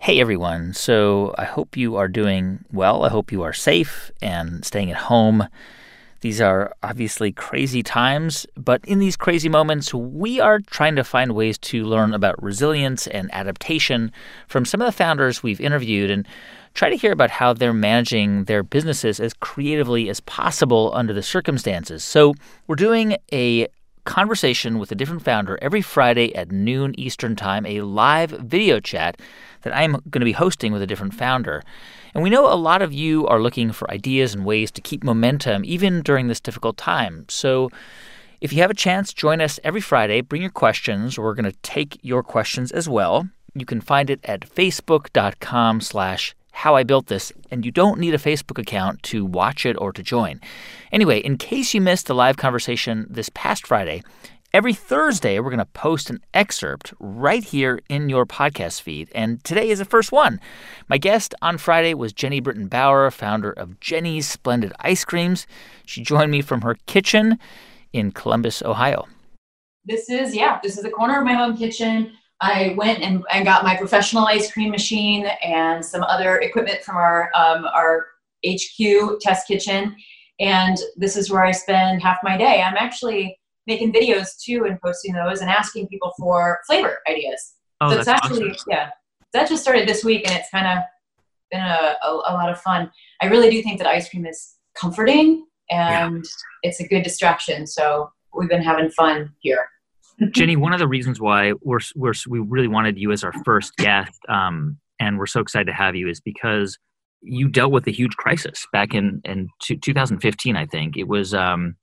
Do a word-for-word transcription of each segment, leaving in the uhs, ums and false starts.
Hey everyone. So I hope you are doing well. I hope you are safe and staying at home. These are obviously crazy times, but in these crazy moments, we are trying to find ways to learn about resilience and adaptation from some of the founders we've interviewed and try to hear about how they're managing their businesses as creatively as possible under the circumstances. So we're doing a conversation with a different founder every Friday at noon Eastern Time, a live video chat that I'm going to be hosting with a different founder. And we know a lot of you are looking for ideas and ways to keep momentum even during this difficult time. So if you have a chance, join us every Friday. Bring your questions. We're going to take your questions as well. You can find it at facebook.com slash how I built this, and you don't need a Facebook account to watch it or to join. Anyway, in case you missed the live conversation this past Friday, every Thursday we're going to post an excerpt right here in your podcast feed, and today is the first one. My guest on Friday was Jenny Britton Bauer, founder of Jenny's Splendid Ice Creams. She joined me from her kitchen in Columbus, Ohio. This is, yeah, this is the corner of my home kitchen. I went and, and got my professional ice cream machine and some other equipment from our um, our H Q test kitchen. And this is where I spend half my day. I'm actually making videos too and posting those and asking people for flavor ideas. Oh, so that's it's actually, awesome. yeah, that just started this week and it's kind of been a, a, a lot of fun. I really do think that ice cream is comforting and yeah. It's a good distraction. So we've been having fun here. Jenny, one of the reasons why we're, we're we really wanted you as our first guest, um, and we're so excited to have you, is because you dealt with a huge crisis back in in two thousand fifteen. I think it was. Um,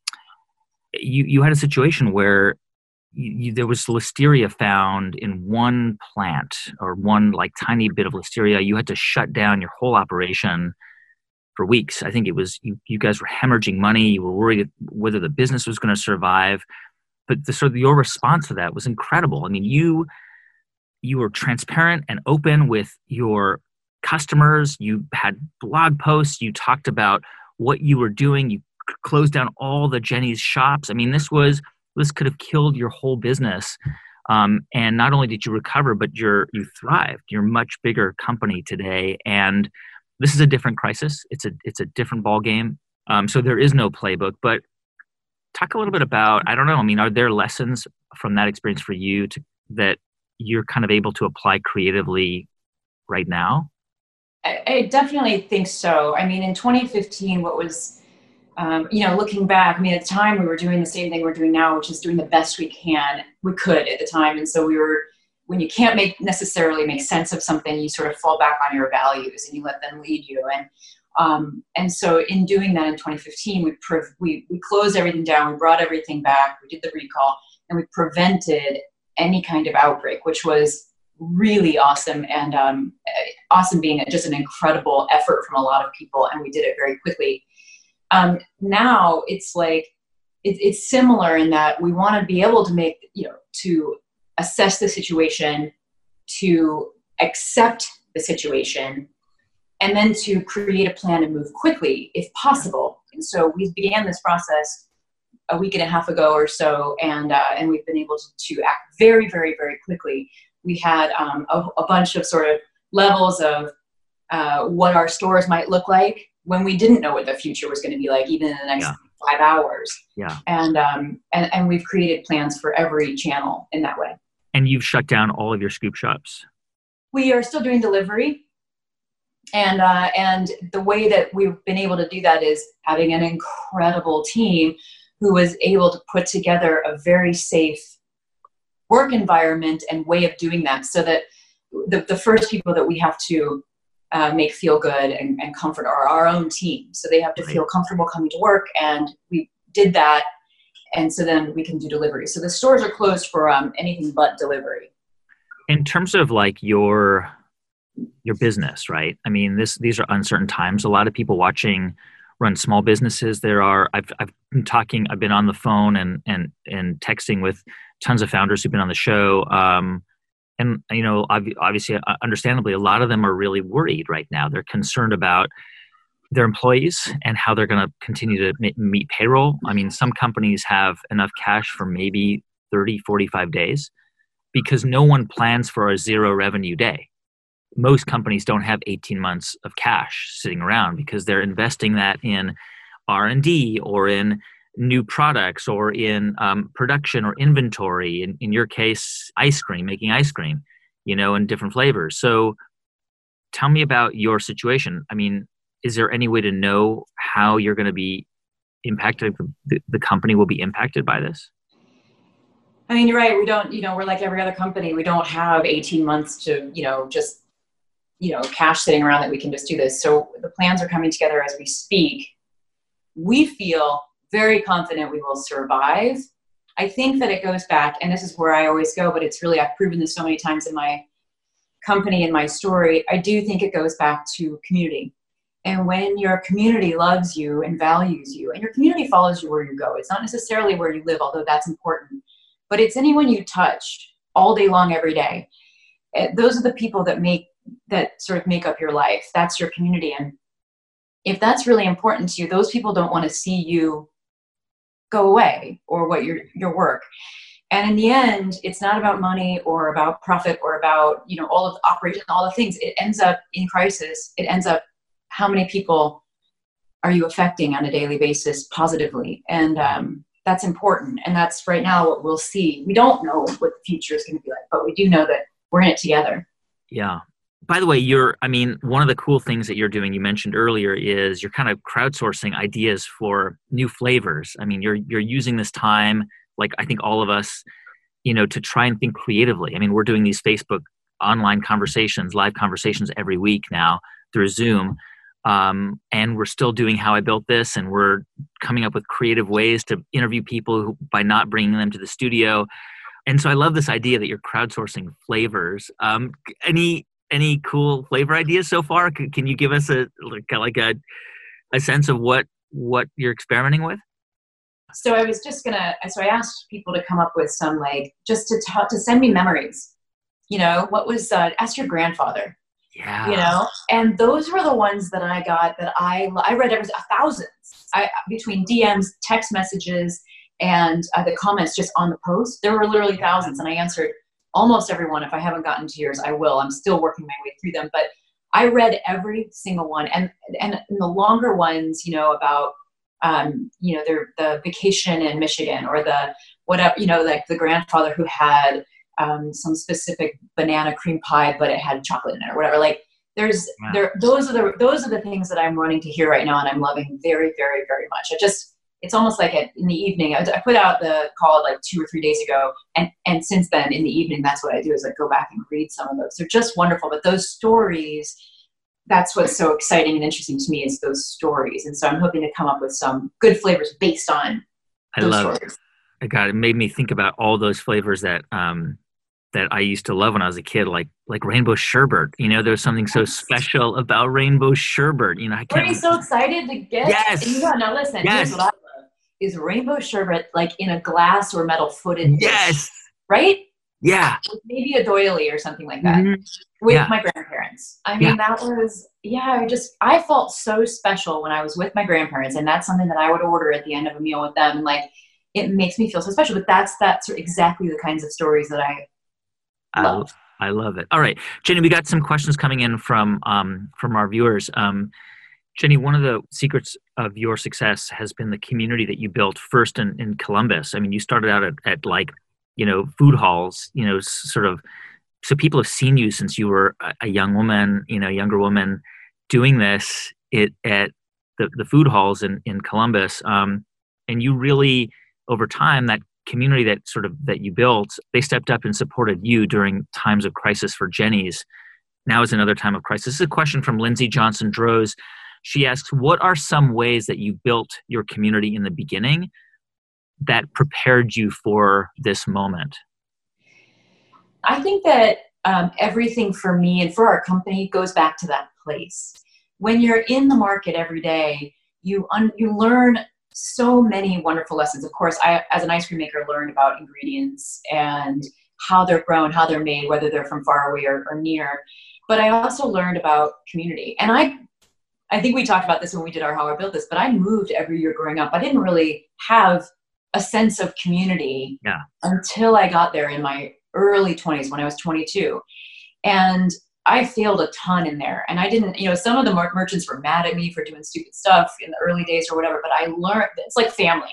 you you had a situation where you, you, there was listeria found in one plant or one like tiny bit of listeria. You had to shut down your whole operation for weeks. I think it was you. You guys were hemorrhaging money. You were worried whether the business was going to survive. But the sort of your response to that was incredible. I mean, you you were transparent and open with your customers. You had blog posts. You talked about what you were doing. You c- closed down all the Jenny's shops. I mean, this was this could have killed your whole business. Um, and not only did you recover, but you're you thrived. You're a much bigger company today. And this is a different crisis. It's a it's a different ballgame. Um, so there is no playbook, but talk a little bit about, I don't know, I mean, are there lessons from that experience for you to, that you're kind of able to apply creatively right now? I, I definitely think so. I mean, in twenty fifteen, what was, um, you know, looking back, I mean, at the time we were doing the same thing we're doing now, which is doing the best we can, we could at the time. And so we were, when you can't make necessarily make sense of something, you sort of fall back on your values and you let them lead you. And Um, and so in doing that in twenty fifteen, we, pre- we we closed everything down, we brought everything back, we did the recall, and we prevented any kind of outbreak, which was really awesome. And um, awesome being just an incredible effort from a lot of people, and we did it very quickly. Um, now it's like, it, it's similar in that we want to be able to make, you know, to assess the situation, to accept the situation, and then to create a plan and move quickly if possible. And so we began this process a week and a half ago or so, and uh, and we've been able to, to act very, very, very quickly. We had um, a, a bunch of sort of levels of uh, what our stores might look like when we didn't know what the future was going to be like, even in the next yeah. five hours. Yeah. And, um, and and we've created plans for every channel in that way. And you've shut down all of your scoop shops. We are still doing delivery. And uh, and the way that we've been able to do that is having an incredible team who was able to put together a very safe work environment and way of doing that, so that the, the first people that we have to uh, make feel good and, and comfort are our own team. So they have to right. feel comfortable coming to work, and we did that. And so then we can do delivery. So the stores are closed for um, anything but delivery. In terms of like your your business, right? I mean, this these are uncertain times. A lot of people watching run small businesses. There are I've I've been talking. I've been on the phone and and and texting with tons of founders who've been on the show. Um, and you know, ob- obviously, uh, understandably, a lot of them are really worried right now. They're concerned about their employees and how they're going to continue to ma- meet payroll. I mean, some companies have enough cash for maybe thirty, forty-five days because no one plans for a zero revenue day. most companies don't have eighteen months of cash sitting around because they're investing that in R and D or in new products or in um, production or inventory. In, in your case, ice cream, making ice cream, you know, in different flavors. So tell me about your situation. I mean, is there any way to know how you're going to be impacted, the, the company will be impacted by this? I mean, you're right. We don't, you know, we're like every other company. We don't have eighteen months to, you know, just, you know, cash sitting around that we can just do this. So the plans are coming together as we speak. We feel very confident we will survive. I think that it goes back, and this is where I always go, but it's really, I've proven this so many times in my company and my story. I do think it goes back to community. And when your community loves you and values you, and your community follows you where you go, it's not necessarily where you live, although that's important, but it's anyone you touch all day long, every day. Those are the people that make, that sort of make up your life. That's your community. And if that's really important to you, those people don't want to see you go away or what your, your work. And in the end, it's not about money or about profit or about, you know, all of the operations, all the things. It ends up in crisis. It ends up, how many people are you affecting on a daily basis positively? And um, that's important. And that's right now what we'll see. We don't know what the future is going to be like, but we do know that we're in it together. Yeah. By the way, you're, I mean, one of the cool things that you're doing, you mentioned earlier, is you're kind of crowdsourcing ideas for new flavors. I mean, you're, you're using this time, like I think all of us, you know, to try and think creatively. I mean, we're doing these Facebook online conversations, live conversations every week now through Zoom. Um, and we're still doing How I Built This, and we're coming up with creative ways to interview people who, by not bringing them to the studio. And so I love this idea that you're crowdsourcing flavors. Um, any any cool flavor ideas so far? C- can you give us a like, like a a sense of what what you're experimenting with? So I was just gonna. So I asked people to come up with some, like, just to talk, to send me memories. You know, what was uh, ask your grandfather. Yeah. You know, and those were the ones that I got that I I read every thousands. I between D Ms, text messages, and uh, the comments just on the post. There were literally thousands, and I answered almost everyone. If I haven't gotten to yours, I will. I'm still working my way through them, but I read every single one, and and the longer ones, you know, about um, you know, their the vacation in Michigan, or the whatever, you know, like the grandfather who had Um, some specific banana cream pie, but it had chocolate in it or whatever. Like there's wow. there, those are the, those are the things that I'm running to hear right now. And I'm loving very, very, very much. I just, it's almost like at, in the evening, I, I put out the call like two or three days ago. And, and since then in the evening, that's what I do, is like go back and read some of those. They're just wonderful. But those stories, that's what's so exciting and interesting to me, is those stories. And so I'm hoping to come up with some good flavors based on I those love stories. It. God, it made me think about all those flavors that, um, that I used to love when I was a kid, like like rainbow sherbet. You know, there's something so special about rainbow sherbet. You know, I can't. Were you so excited to get? Yes. And you know, now listen. Yes. Here's what I love: is rainbow sherbet, like in a glass or metal footed. Yes. Dish, right? Yeah. With maybe a doily or something like that. Mm-hmm. With yeah. my grandparents. I mean, yeah. that was yeah. I just I felt so special when I was with my grandparents, and that's something that I would order at the end of a meal with them. And like, it makes me feel so special. But that's that's exactly the kinds of stories that I. Love. I, I love it. All right, Jenny, we got some questions coming in from um, from our viewers. Um, Jenny, one of the secrets of your success has been the community that you built first in, in Columbus. I mean, you started out at, at like, you know, food halls, you know, sort of, so people have seen you since you were a, a young woman, you know, younger woman doing this it, at the, the food halls in, in Columbus. Um, and you really, over time, that community that sort of that you built, they stepped up and supported you during times of crisis for Jenny's. Now is another time of crisis. This is a question from Lindsay Johnson Droz. She asks, what are some ways that you built your community in the beginning that prepared you for this moment? I think that um, everything for me and for our company goes back to that place. When you're in the market every day, you un- you learn so many wonderful lessons. Of course, I, as an ice cream maker, learned about ingredients and how they're grown, how they're made, whether they're from far away or, or near. But I also learned about community. And I I think we talked about this when we did our How I Built This, but I moved every year growing up. I didn't really have a sense of community yeah. until I got there in my early twenties, when I was twenty-two. And I failed a ton in there. And I didn't, you know, some of the mer- merchants were mad at me for doing stupid stuff in the early days or whatever, but I learned, it's like family.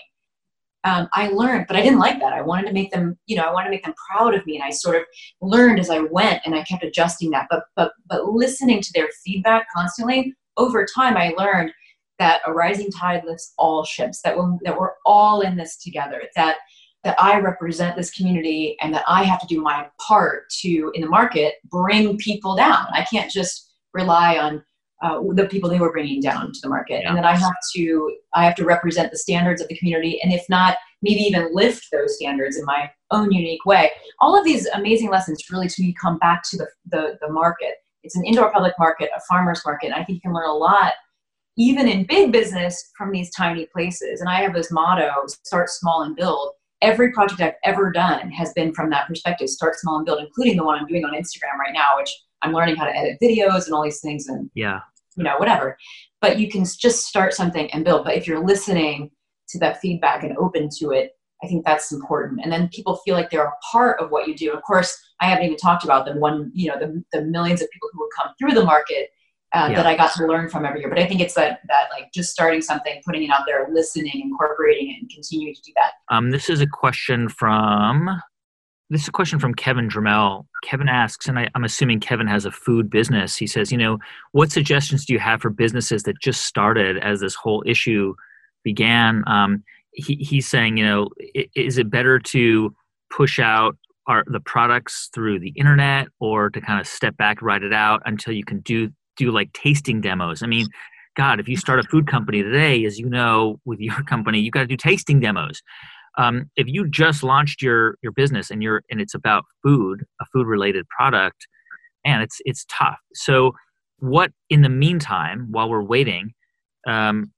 Um, I learned, but I didn't like that. I wanted to make them, you know, I wanted to make them proud of me. And I sort of learned as I went, and I kept adjusting that. But, but, but listening to their feedback constantly, over time, I learned that a rising tide lifts all ships, that we're, that we're all in this together, that that I represent this community, and that I have to do my part to, in the market, bring people down. I can't just rely on uh, the people they were bringing down to the market, yeah. and that I have to, I have to represent the standards of the community, and if not, maybe even lift those standards in my own unique way. All of these amazing lessons really, to me, come back to the, the, the market. It's an indoor public market, a farmer's market. I think you can learn a lot, even in big business, from these tiny places. And I have this motto, start small and build. Every project I've ever done has been from that perspective, start small and build, including the one I'm doing on Instagram right now, which I'm learning how to edit videos and all these things and, yeah, you know, whatever. But you can just start something and build. But if you're listening to that feedback and open to it, I think that's important. And then people feel like they're a part of what you do. Of course, I haven't even talked about the one, you know, the, the millions of people who would come through the market Uh, yeah. that I got to learn from every year. But I think it's that, that like just starting something, putting it out there, listening, incorporating it, and continuing to do that. Um, this is a question from, this is a question from Kevin Dramel. Kevin asks, and I, I'm assuming Kevin has a food business. He says, you know, what suggestions do you have for businesses that just started as this whole issue began? Um, he, he's saying, you know, is it better to push out our, the products through the internet, or to kind of step back, write it out until you can do do like tasting demos? I mean, God, if you start a food company today, as you know, with your company, you got to do tasting demos. Um, if you just launched your your business and you're and it's about food, a food related product, and it's it's tough. So, what in the meantime, while we're waiting, um,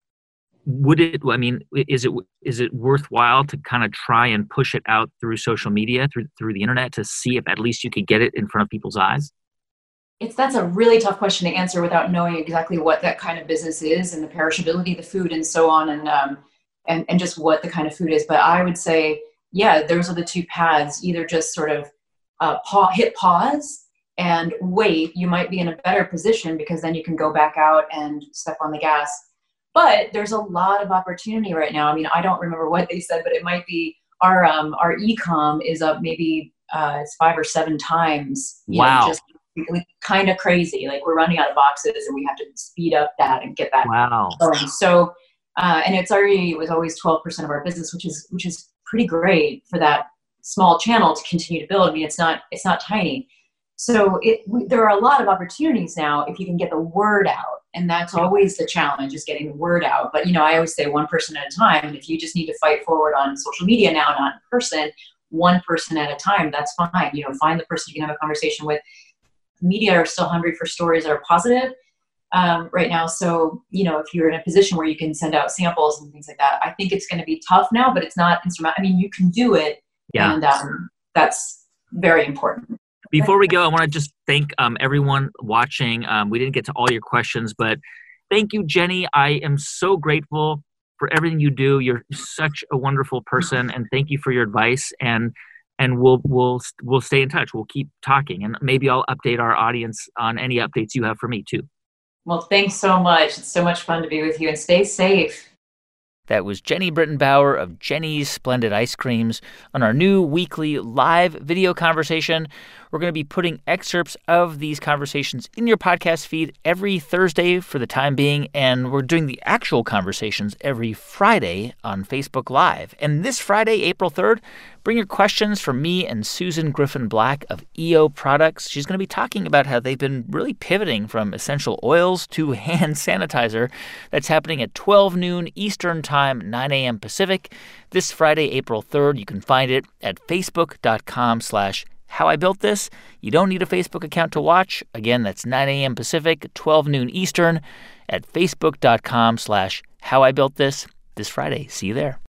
would it? I mean, is it is it worthwhile to kind of try and push it out through social media, through through the internet, to see if at least you could get it in front of people's eyes? It's that's a really tough question to answer without knowing exactly what that kind of business is and the perishability of the food and so on, and um, and and just what the kind of food is. But I would say, yeah, those are the two paths. Either just sort of uh, pa- hit pause and wait. You might be in a better position because then you can go back out and step on the gas. But there's a lot of opportunity right now. I mean, I don't remember what they said, but it might be our um, our e-com is up maybe uh, it's five or seven times. You wow. know, just kind of crazy. Like, we're running out of boxes and we have to speed up that and get that wow. going. So, uh, and it's already, it was always twelve percent of our business, which is, which is pretty great for that small channel to continue to build. I mean, it's not, it's not tiny. So it, we, there are a lot of opportunities now if you can get the word out. And that's always the challenge, is getting the word out. But, you know, I always say one person at a time. And if you just need to fight forward on social media now, not in person, one person at a time, that's fine. You know, find the person you can have a conversation with. Media are still hungry for stories that are positive um, right now. So, you know, if you're in a position where you can send out samples and things like that, I think it's going to be tough now, but it's not insurmountable. I mean, you can do it. Yeah. And um, that's very important. Before we go, I want to just thank um, everyone watching. Um, we didn't get to all your questions, but thank you, Jenny. I am so grateful for everything you do. You're such a wonderful person, and thank you for your advice. And And we'll we'll we'll stay in touch. We'll keep talking, and maybe I'll update our audience on any updates you have for me too. Well, thanks so much. It's so much fun to be with you, and stay safe. That was Jenny Britton-Bauer of Jenny's Splendid Ice Creams on our new weekly live video conversation. We're going to be putting excerpts of these conversations in your podcast feed every Thursday for the time being, and we're doing the actual conversations every Friday on Facebook Live. And this Friday, April third, bring your questions for me and Susan Griffin-Black of E O Products. She's going to be talking about how they've been really pivoting from essential oils to hand sanitizer. That's happening at twelve noon Eastern Time, nine a.m. Pacific. This Friday, April third, you can find it at facebook.com slash How I Built This. You don't need a Facebook account to watch. Again, that's nine a.m. Pacific, twelve noon Eastern at facebook.com slash How I Built This this Friday. See you there.